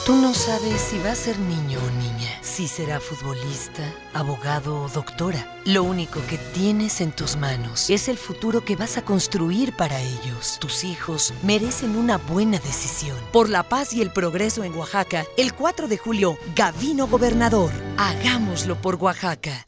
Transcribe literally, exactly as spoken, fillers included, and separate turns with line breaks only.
Tú no sabes si va a ser niño o niña, si será futbolista, abogado o doctora. Lo único que tienes en tus manos es el futuro que vas a construir para ellos. Tus hijos merecen una buena decisión. Por la paz y el progreso en Oaxaca, el cuatro de julio, Gavino Gobernador. Hagámoslo por Oaxaca.